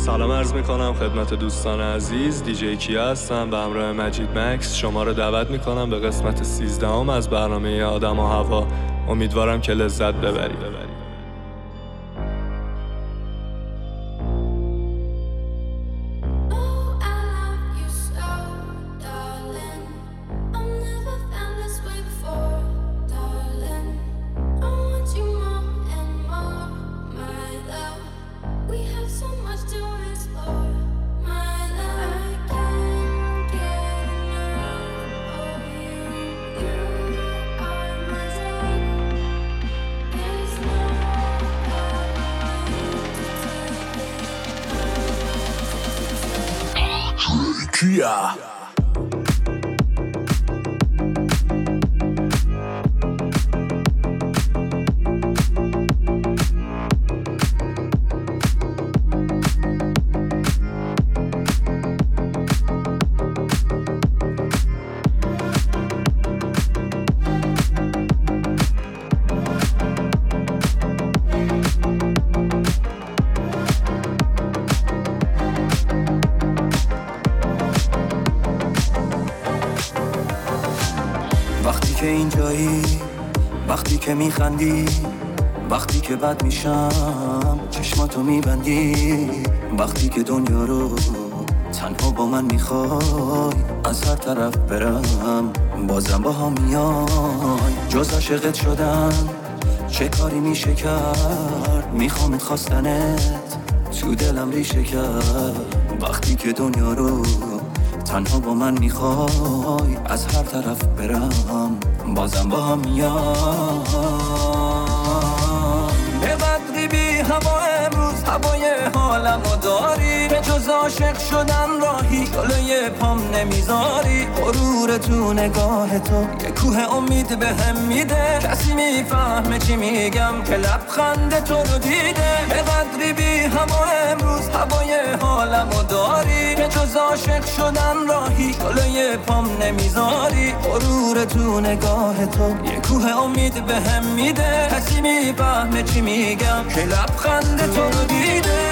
سلام عرض میکنم خدمت دوستان عزیز. دیجی کیا هستم به همراه مجید مکس. شما رو دعوت میکنم به قسمت 13 از برنامه آدم و هوا. امیدوارم که لذت ببرید. Yeah. وقتی که اینجایی، وقتی که میخندی، وقتی که بد میشم چشماتو میبندی، وقتی که دنیا رو تنها با من میخوای از هر طرف برم بازم با هم میای. جز عاشقت شدن چه کاری میشه کرد؟ میخوامت خواستنت تو دلم ریشه کرد. وقتی که دنیا رو تنها با من میخوای از هر طرف برم بازم با هم میام. به قدری بی هوا امروز هوای حالمو داری، به جز عاشق شدن راهی جلوی پام نمیذاری. غرور تو نگاه تو یه کوه امید به هم میده، کسی میفهمه چی میگم که لبخند تو رو دیده. به قدری بی هوا امروز هوای حالمو داری، به جز عاشق شدن راهی جلوی پام نمیذاری. غرور تو نگاه تو یه کوه امید به هم میده، کسی میفهمه چی میگم که لبخند تو رو دیده.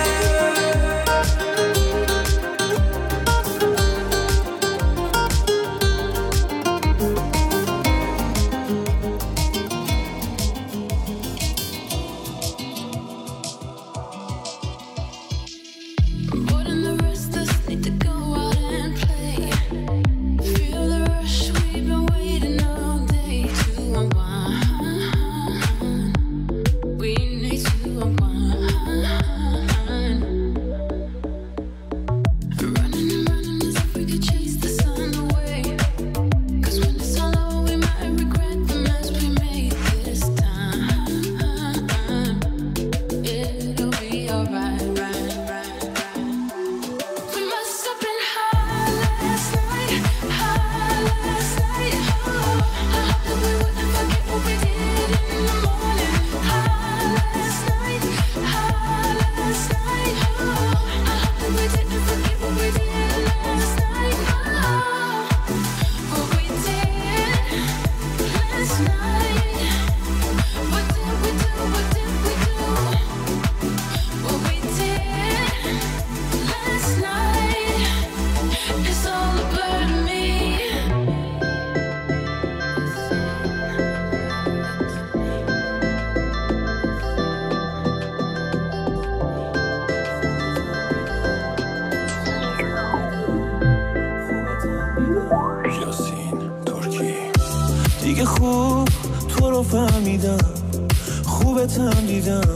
دیگه خوب تو رو فهمیدم، خوبتم دیدم،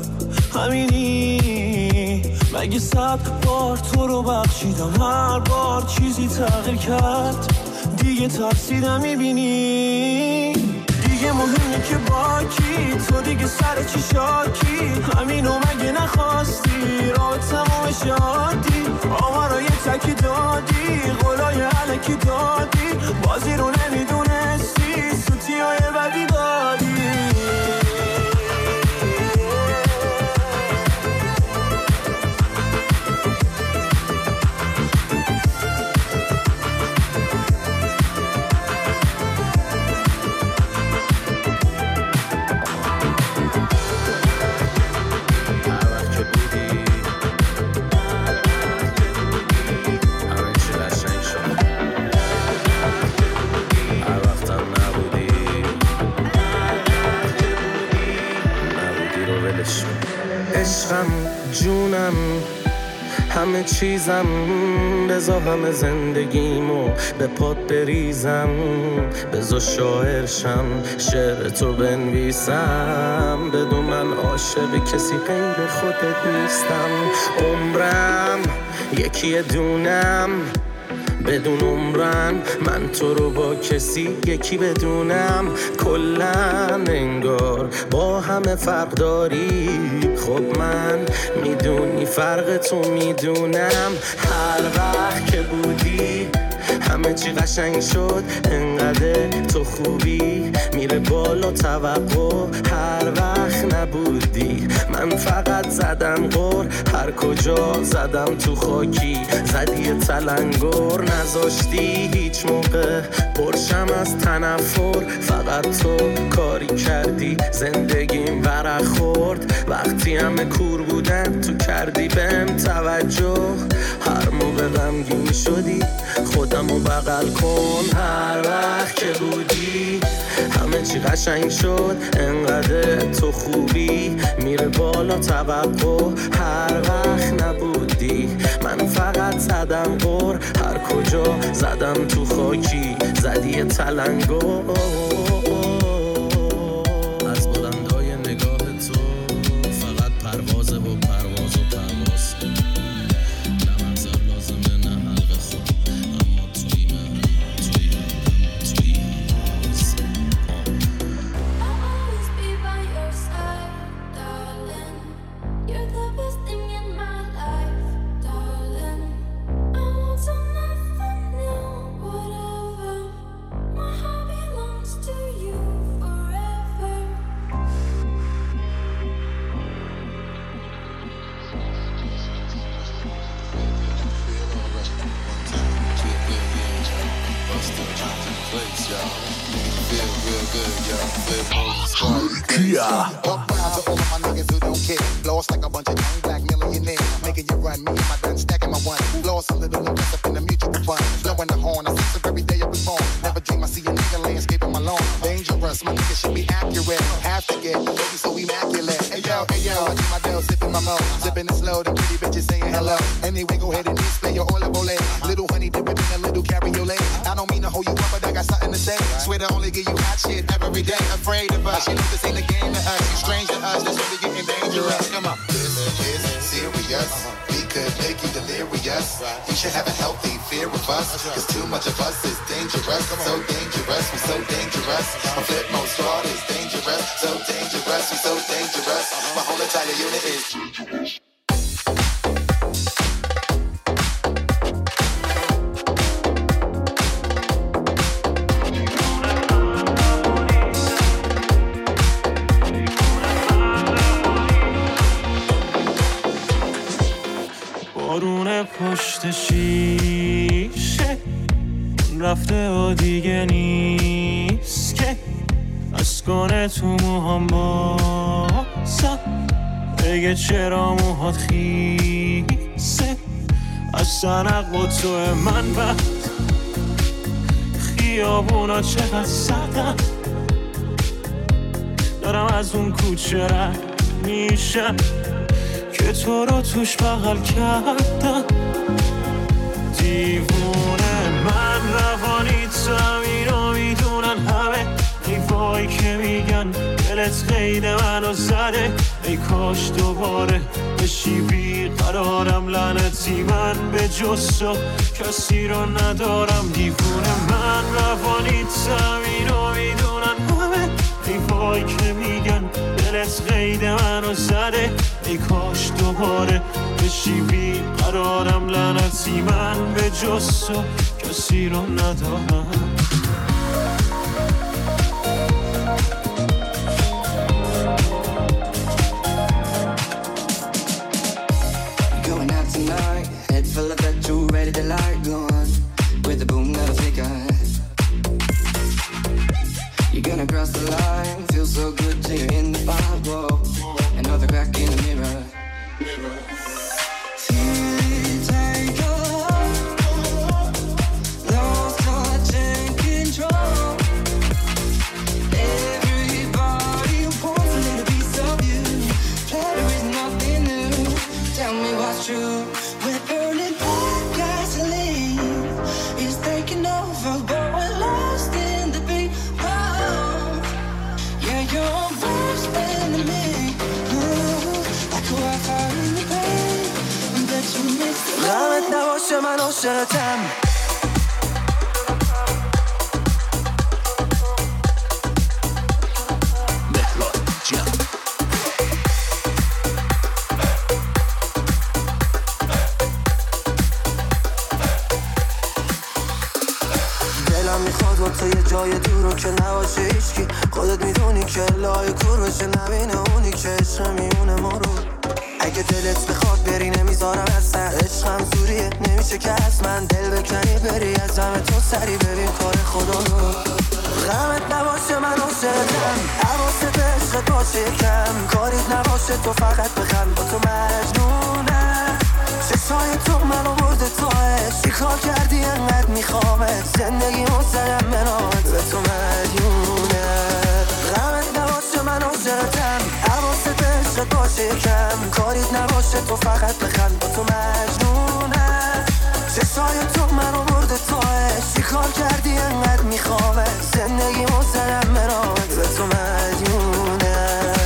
همینی مگه 100 بار تو رو بخشیدم، هر بار چیزی تغییر کرد دیگه ترسیدم. میبینی دیگه مهمه که با کی، تو دیگه سر چی شاکی، همینو مگه نخواستی راه تمام شادی. آوارا یه تکی دادی، قولای علکی دادی، بازی رو نمیدونستی، سوتی های بدی دادی. بدونم همه چیزم، بذار همه زندگیمو به پات بریزم، بذار شاعرشم شعر تو بنویسم، بدون من عاشق کسی غیر خودت نیستم. عمرم یکی دونم بدون عمرن، من تو رو با کسی یکی بدونم. کلن انگار با همه فرق داری، خب من میدونی فرق تو میدونم. هر وقت که بودی همه چی قشنگ شد، انقدر تو خوبی میره بالا توقع. هر وقت نبودی من فقط زدم غر، هر کجا زدم تو خاکی زدی تلنگر. نذاشتی هیچ موقع پرشم از تنفر، فقط تو کاری کردی زندگیم ورق خورد. وقتی همه کور بودن تو کردی بهم توجه، هر موقع غمگین شدی خودمو بغل کن. هر وقت که بودی همه چی قشنگ شد، انقدر تو خوبی میره بالا توقع. هر وقت نبودی من فقط زدم غر، هر کجا زدم تو خاکی زدی تلنگر. از بلندای نگاه تو فقط پروازه و پرواز و پرواز، نه منظر لازمه نه حلقه خود، اما توی من توی آدم توی آواز. Walk around to all of my niggas who don't care. Lost like a bunch of young black millionaires, making you run me and my gun, stacking my one. Lost a little invest up in the mutual fund, blowing the horn. I see so every day I was born. Never dream I see a nigga landscaping my lawn. Dangerous, my nigga should be accurate. Have to get the baby so immaculate. Hey yo, I do my deal, sipping my mo, sipping it slow. The pretty bitches saying hello. Anyway, go ahead and display your olive oil. Little honey dip it in a little cabriolet. I don't mean to hold you up, but I got something to say. Swear to only give you hot shit every day. Afraid of us, you know this ain't a game to us. You strange to us, that's really getting dangerous. Come on. This is serious. We could make you delirious. You should have a healthy fear of us, cause too much of us is dangerous. So dangerous, we so dangerous. My flip mode squad is dangerous. So dangerous, we so dangerous. My whole entire unit is dangerous. بارون پشت شیشه رفته و دیگه نیست که از کنه تو موهام بازم بگه چرا موهات خیسه. از سنق و تو من بعد خیابونا چقدر سردم، دارم از اون کوچه رد میشم که تو رو توش بغل کردم. دیوونه من روانی اینو میدونن همه، حیفایی که میگن دلت قید منو زده. ای کاش دوباره بشی بیقرارم، لعنتی من به جز تو کسی رو ندارم. دیوونه من روانی اینو میدونن همه، حیفایی که میگن دلت قید منو زده. ای کاش دوباره بشی بیقرارم، لعنتی من به جز تو کسی رو ندارم. Going out tonight, head full of petrol, ready to light gun with a boom that'll take a hit. You're gonna cross the line, feel so good till you're in the Bible. Another crack in the mirror. Take off, lost touch and control. Everybody wants a little piece of you. Pleasure is nothing new. Tell me you. We're burning like gasoline. It's taking over, but we're lost in the beat. Oh, yeah, you're worse than me. Like a wildfire in the pain. Bet you missed it. غمت نباشه من عاشقتم. تو یه جای دورو که نباشه هیچکی خودت میدونی که لای کور بشه نبینه اونی که عشق میونه ما رو اگه دلت بخواد بری نمیذارم اصلا عشقم زوریه نمیشه که از من دل بکنی بری از همه تو سری ببین کار خدا رو غمت نباشه من عاشقتم حواست عشقت باشه کم کاریت نباشه تو فقط بخند با تو مجنونم چشای تو منو برده تو چی کار کردی انقدر میخوامت زندگی مسترم منات به تو مدیونه غمت نباشه من عاشقتم حواست عشقت باشه کم کاریت نباشه تو فقط بخند با تو مجنونم چشای تو منو برده تو چی کار کردی انقدر میخوامت زندگی مسترم منات به تو مدیونه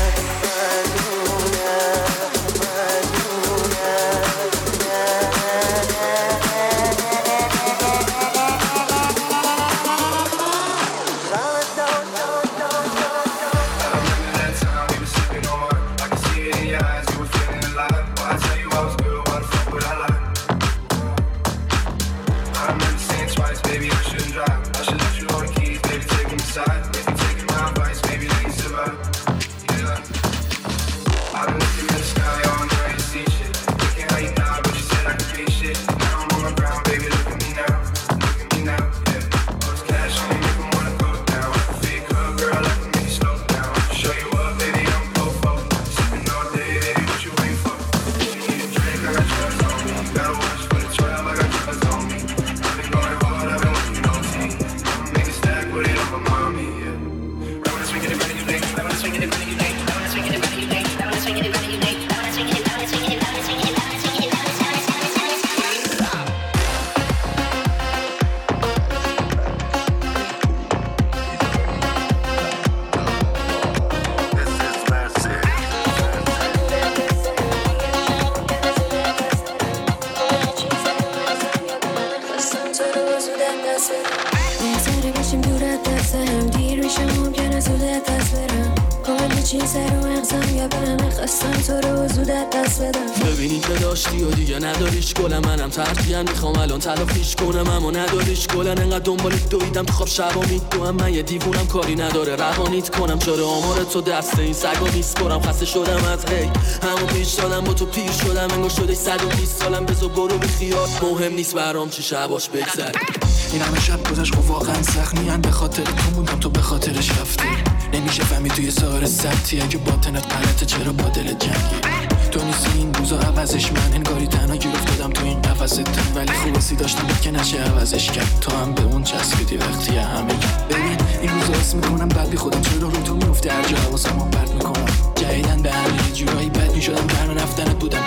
ببینی که داشتی و دیگه نداریش گلم منم ترکیم میخوام الان تلافیش کنم اما نداریش گلن انقدر دنبالت دویدم تو خواب شبا میدوام من یه دیوونم کاری نداره روانیت کنم چاره آمار تو دست این سگا میسپرم خسته شدم از هی همون پیش دادم با تو پیر شدم انگار شده 120 سالم بزو برو بیخیال مهم نیست برام چی شباش بگذره این همه شب گذشت خب واقعا سخت میان به خاطر تو موندم تو به خاطرش رفتی نمیشه فهمی توی سار سبتی اگه باطنت غلطه چرا با دل جنگی تو نیستی این روزا عوضش من انگاری تنها گیر افتادم تو این قفستم ولی خوبسی داشتم بود که نشه عوضش کرد تو هم به اون چسبیدی وقتی همه ببین این روزا حس میکنم بعد بی خودم چرا رو تو میفته هر جا حواسمو پرت میکنم جدیدن به همه جورایی بد میشدم درم رفتنت بودم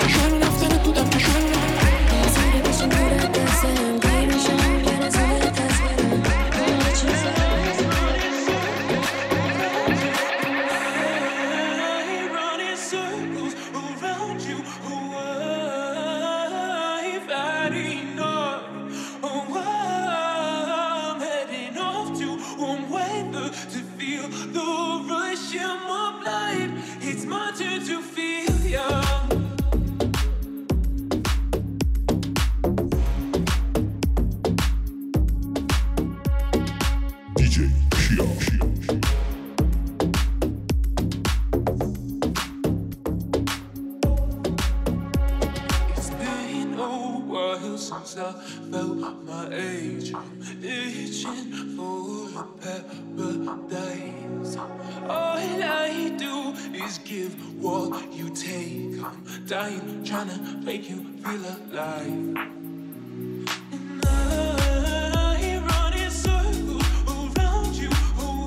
since I felt my age, itching for a paradise. All I do is give what you take. I'm dying, trying to make you feel alive. And I run in circles around you. Oh,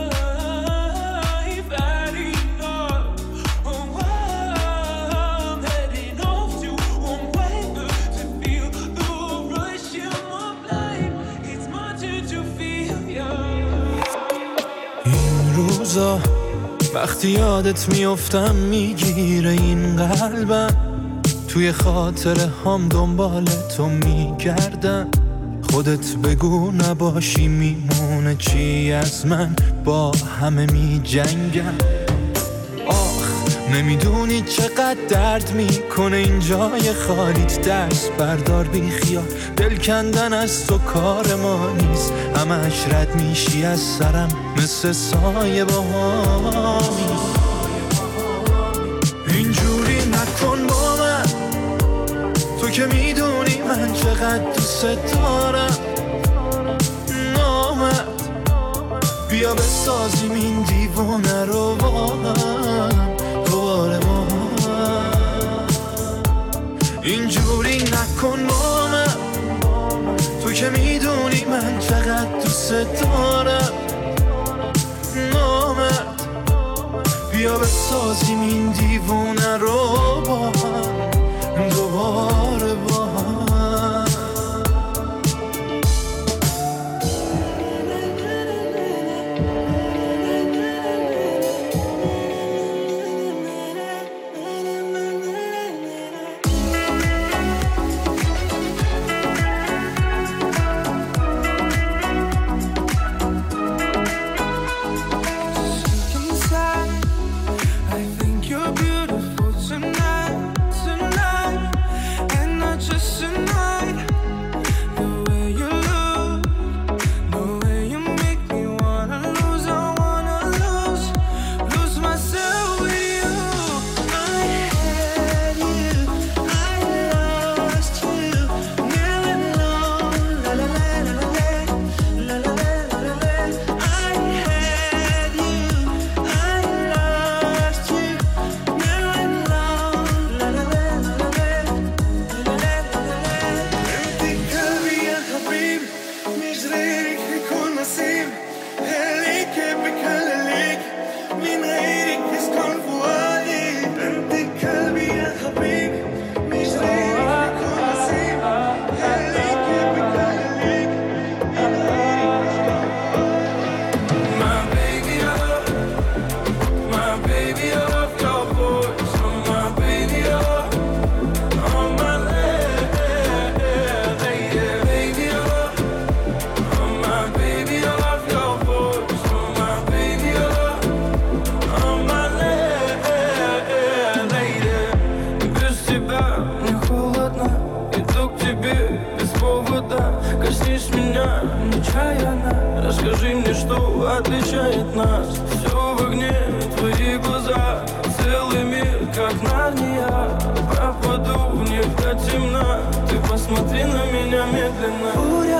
I've had enough. Oh, I'm heading off to one. روزا وقتی یادت میافتم میگیره این قلبم، توی خاطره هم دنبال تو میگردم. خودت بگو نباشی میمونه چی از من، با همه میجنگم. نمیدونی چقدر درد میکنه این جای خالیت، دست بردار بی خیال، دل کندن از تو کار ما نیست. همش رد میشی از سرم مثل سایه بهامی. اینجوری نکن با من، تو که میدونی من چقدر دوست دارم. نامرد بیا بسازیم این دیوانه رو با هم دوباره با هم. اینجوری نکن با من، تو که میدونی من چقدر دوست دارم. نامرد بیا بسازیم این دیوانه رو با هم دوباره با هم. Расскажи мне, что отличает нас. Все в огне, твои глаза, целый мир, как Нарния. Пропаду в них до темна, ты посмотри на меня медленно.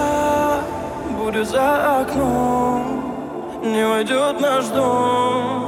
Буря за окном, не войдет наш дом.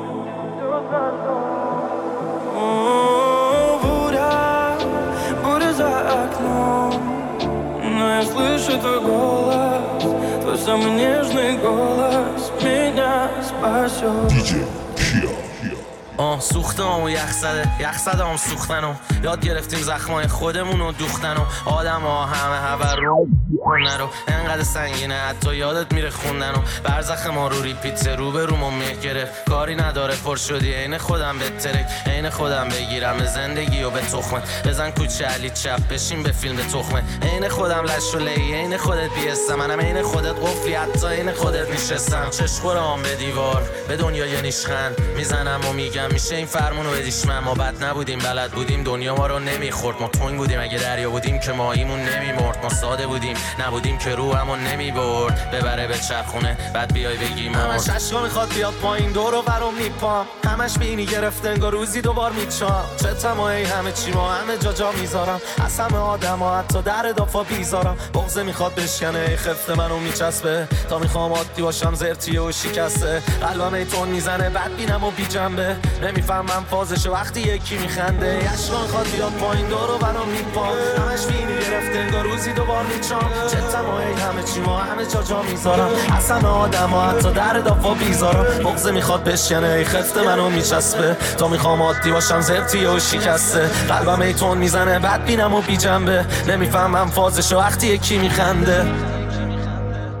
Буря за окном, но я слышу твой голос, твой самый нежный голос меня спасет. سوختم و یخ زدم سوختنم، یاد گرفتیم زخمای خودمون و دوختنم. آدم ها همه هبرو نرو انقدر سنگینه حتی یادت میره خوندنم. برزخ ما رو ریپیت رو به رومو مه گرفت، کاری نداره پر شدی عین خودم به ترک، عین خودم بگیرم به زندگی و به تخمه. بزن کوچه علی چپ بشین به فیلم به تخمه. عین خودم لش و لی، عین خودت بیستم، منم عین خودت قفلی حتی عین خودت نشستم. چشخورام به دیوار به دنیای نیشخند میزنم و میگم میشه این فرمونو بدیش من. ما بد نبودیم بلد بودیم دنیا ما رو نمیخورد، ما تنگ بودیم اگه دریا بودیم که ماهیمون نمیمرد. ما ساده بودیم نبودیم که روحمون نمیبرد، ببره به چرخونه بعد بیای بگی مرد. همش عشقا میخواد بیاد پایین دور و برم میپام، همش بینی گرفته انگار روزی دوبار میچام. چه تمایی همه چی ما همه جا میذارم، از همه آدم ها حتی در دافا بیزارم. بغضه میخواد بشکنه خفته منو میچسبه، تا میخوام عادی باشم زرتیه و شکسته. قلبم ایتون میزنه بعد بینم و بی جنبه، نمیفهمم فازشو وقتی یکی میخنده. عشقا میخواد بیاد پایین دور و برم میپام، همش بینی گرفته انگار روزی دوبار میچام. چه تمایی همه چی ما همه جا میذارم، از همه آدم ها حتی در دافا بیزارم. بغضه میخواد بشکنه خفته منو میچسبه، تا میخوام عادی باشم زرتیه و شکسته. قلبم ایتون میزنه بعد بینم و بی جنبه، نمیفهمم فازشو وقتی یکی میخنده.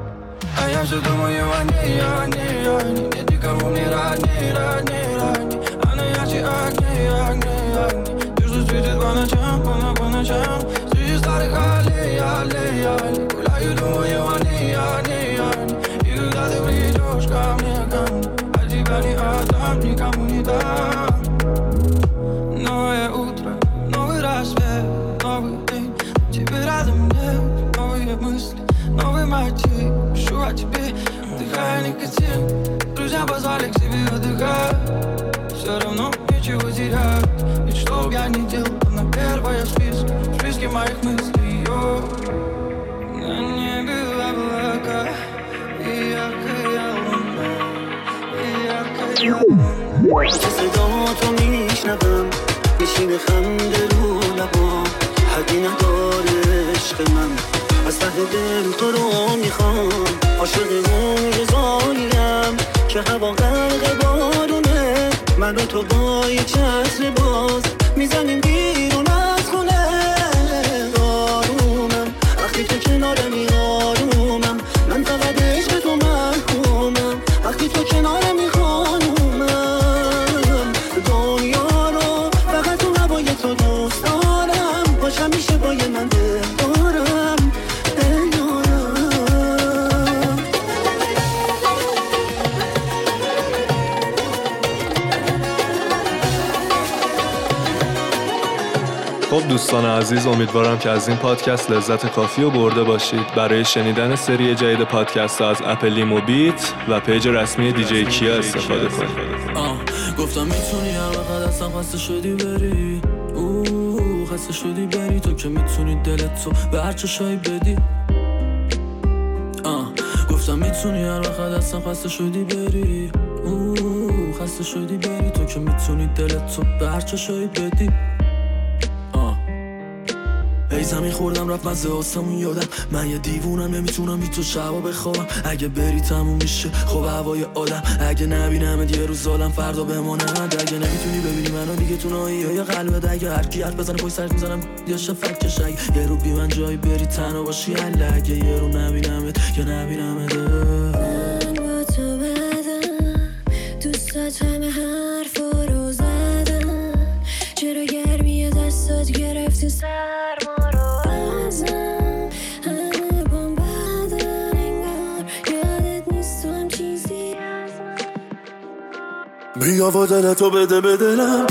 я все думаю о ней, о ней, о ней. Нет никого мне родней, родней, родней. Она ярче огней, огней, огней. Ты что светит по ночам, по ночам. Среди старых аллей, аллей, аллей. Гуляю, думаю о ней, о ней, о ней. И когда ты придешь ко мне, от тебя не отдам, никому не дам. Новое утро, новый рассвет, новый день. Тебе рядом нет, новые мысли, новый мотив. Пишу о тебе, вдыхая никотин. Друзья позвали к себе отдыхать. Все равно ничего терять. Ведь что б я ни делал, она первая в списке моих мыслей. На небе облака и яркая луна, и яркая луна. صدا تو میشنوم میشینه خنده رو لبام حدی نداره عشق من از ته دل تو رو میخوام عاشق اون رزالیم که هوا غرق بارونه من و تو با یه چتر باز میزنیم بیرون از خونه آرومم وقتی تو کنارمی آرومم من فقط عشق تو محکومم وقتی تو کنارمی همیشه با یه من دارم خب دوستان عزیز، امیدوارم که از این پادکست لذت کافی رو برده باشید. برای شنیدن سری جدید پادکست از اپ لیمو بیت و پیج رسمی دیجی کیا استفاده کنید. گفتم میتونی هر وقت اصلا خسته شدی بری، خسته شدی بری، تو که میتونی دلت تو به هر چشایی بدی. گفتم میتونی هر وقت اصلا خسته شدی بری، خسته شدی بری، تو که میتونی دلت تو به هر چشایی بدی. ای زمین خوردم رفت مزه آسمون یادم، من یه دیوونم نمیتونم بی تو شبا بخوابم. اگه بری تموم میشه خب هوای آدم، اگه نبینمت یه روز ظالم فردا بمانم. اگه نمیتونی ببینی منو دیگه تو نایی یا قلبت، اگه هر کی حرف بزنه پشت سرت میزنم یا شفقتش. اگه یه رو بی من جایی بری تنها باشی الله، اگه یه رو نبینمت یا نبینمت. من با تو بدم دوستات همه حرفا رو زدم، چرا گرمی دستات گرفتی سرما رو ازم، همه بام بدن انگار یادت نیست تو هم چیزی از من. بیا و دلتو بده به دلم،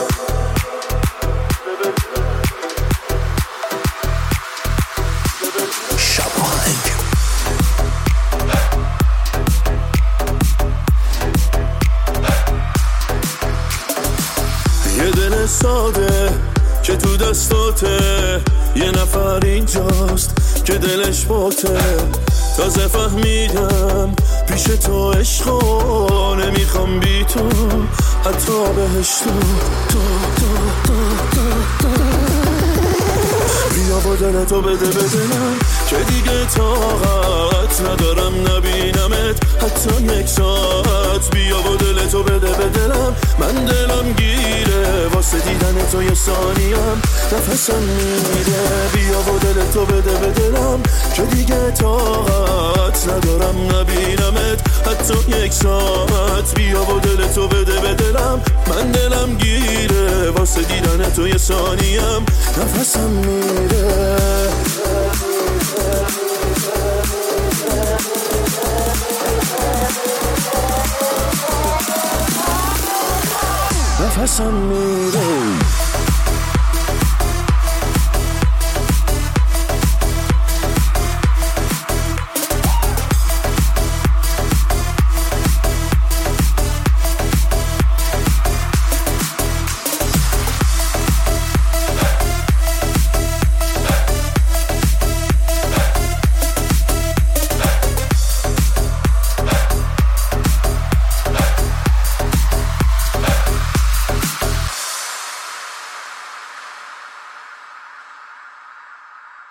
یه دل ساده که تو دستاته، یه نفر اینجاست که دلش باته. تازه فهمیدم پیش تو عشقا نمیخوام بی تو حتی بهش تو بیا با دلتو بده به دلم که دیگه طاقت ندارم نبینمت حتی یک ساعت. بیا با دلتو بده به دلم، من دلم گیره واسه دیدن تو یه ثانیم نفسم میره. بیا با دلتو بده به دلم که دیگه طاقت ندارم نبینمت حتی یک ساعت. بیا با دلتو بده به دلم، من دلم گیره واسه دیدن تو یه ثانیم نفسم میره. نفسم میره.